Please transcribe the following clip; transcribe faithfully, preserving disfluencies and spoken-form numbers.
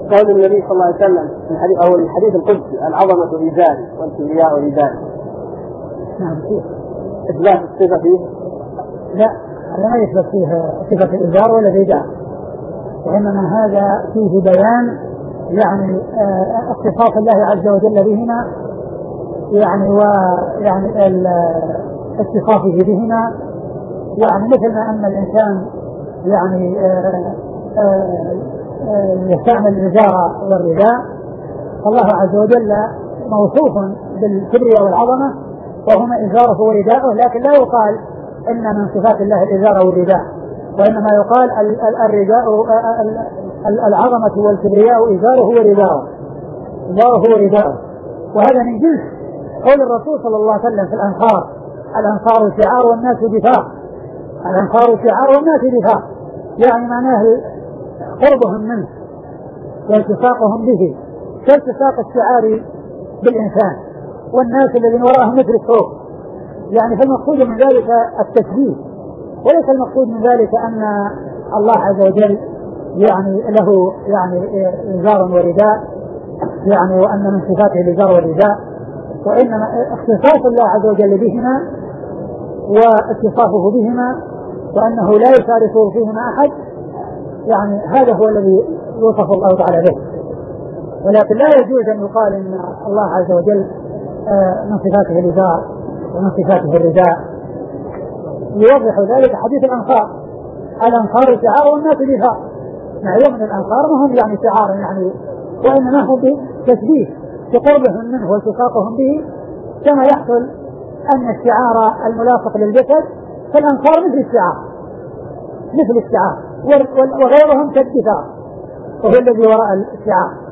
قول النبي صلى الله عليه وسلم في الحديث أو الحديث القدسي العظمة رجال والكبرياء رجال. نعم. إثبات الصفة فيه؟ لا، هذا ما يثبت فيه صفة الإزار ولا الرداء، وإنما هذا فيه بيان يعني اختصاص الله عز وجل بهما، يعني ويعني اتصافه بهما، يعني مثل ما أن الإنسان يعني يستعمل الإزار والرداء، الله عز وجل موصوف بالكبرياء والعظمة وهما إزاره ورداءه، لكن لا يقال إن من صفات الله الإزار والرداء، وإنما يقال الرداء العظمة والكبرياء إزاره ورداءه، إزاره ورداءه. وهذا من جنس قول الرسول صلى الله عليه وسلم في الأنصار: الأنصار شعار والناس دفاع. الأنصار شعار والناس دفاع، يعني معناه قربهم منه والتصاقهم به كالتصاق الشعار بالإنسان، والناس الذين وراءهم مثل الصوت، يعني فالمقصود من ذلك التشبيه، وليس المقصود من ذلك أن الله عز وجل يعني له يعني إزار ورداء، يعني وأن من صفاته الإزار والرداء، وإنما اختصاص الله عز وجل بهما واتصافه بهما، وأنه لا يشاركه فيهما أحد، يعني هذا هو الذي يوصف الله تعالى به. ولكن لا يجوز أن يقال إن الله عز وجل من صفاته الإزار ومن صفاته الرداء. يوضح ذلك حديث الأنصار: الأنصار شعار والناس دفاع. معلوم من الأنصار ما هم يعني شعار يعني، وإنما هم بتشبيه بقربهم منه والتصاقهم به، كما يحصل أن الشعار الملاصق للجسد فالأنصار مثل الشعار مثل الشعار وغيرهم كالدفاع، وهو الذي وراء الشعار.